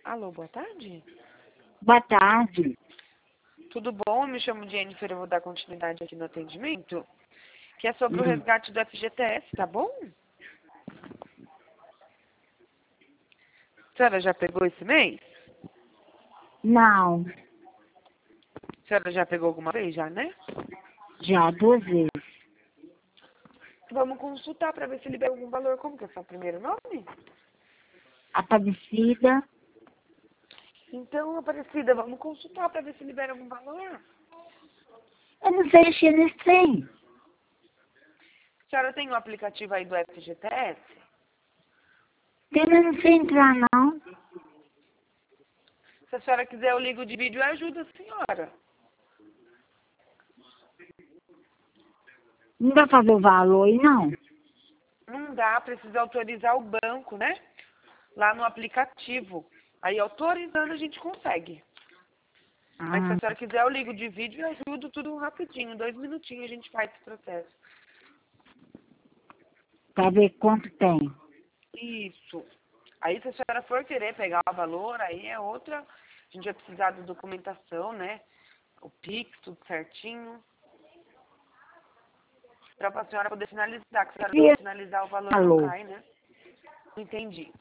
Alô, boa tarde. Boa tarde. Tudo bom? Eu me chamo Jennifer, eu vou dar continuidade aqui no atendimento, que é sobre o resgate do FGTS, tá bom? A senhora já pegou esse mês? Não, A senhora já pegou alguma vez já, né? já 2 vezes. Vamos consultar para ver se libera algum valor. Como que é seu primeiro nome? Aparecida, Então, Aparecida, vamos consultar para ver se libera algum valor. eu não sei mexer nesse trem. A senhora tem o aplicativo aí do FGTS? Eu não sei entrar, não. Se a senhora quiser, eu ligo de vídeo e ajudo a senhora. Não vai fazer o valor aí, não. Não dá, precisa autorizar o banco, né? Lá no aplicativo. Aí, autorizando, a gente consegue. Mas se a Ah, senhora quiser, eu ligo de vídeo e ajudo tudo rapidinho. 2 minutinhos a gente faz esse processo. pra ver quanto tem. Isso. Aí, se a senhora for querer pegar o valor, aí é outra. A gente vai precisar da documentação, né? O Pix, tudo certinho. Pra senhora poder finalizar. Que se a senhora não finalizar, o valor não Alô. cai, né? Não entendi.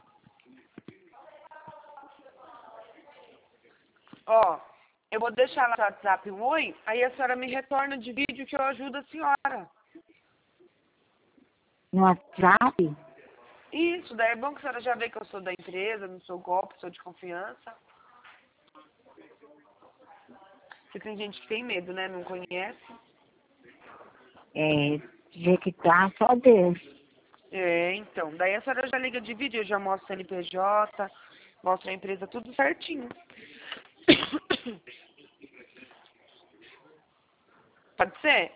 Ó, eu vou deixar lá no WhatsApp um oi, aí a senhora me retorna de vídeo que eu ajudo a senhora. No WhatsApp? Isso, daí é bom que a senhora já vê que eu sou da empresa, não sou golpe, sou de confiança. Porque tem gente que tem medo, né? Não conhece. É, ver que tá só Deus. É, então. Daí a senhora já liga de vídeo, eu já mostro o CNPJ, mostro a empresa, tudo certinho. Pode ser?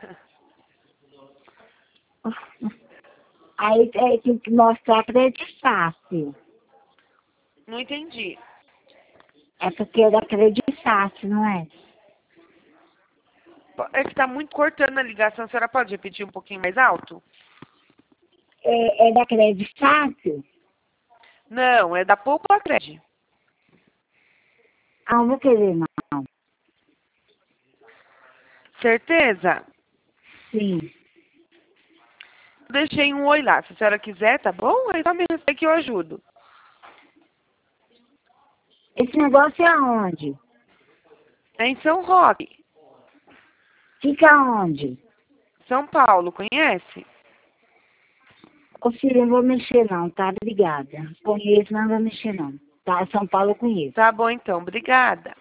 Aí tem que mostrar crédito fácil. Não entendi. É porque é da crédito fácil, não é? É que tá muito cortando a ligação. A senhora pode repetir um pouquinho mais alto? É da crédito fácil? Não, é da Poupa Crédito. Ah, não vou querer, não. Certeza? Sim. Deixei um oi lá. Se a senhora quiser, tá bom? Aí só me responde que eu ajudo. Esse negócio é aonde? É em São Roque, Fica aonde? São Paulo. Conhece? Ô filho, eu não vou mexer não, tá? Obrigada. Conheço, mas não vou mexer não. Tá? São Paulo eu conheço. Tá bom, então. Obrigada.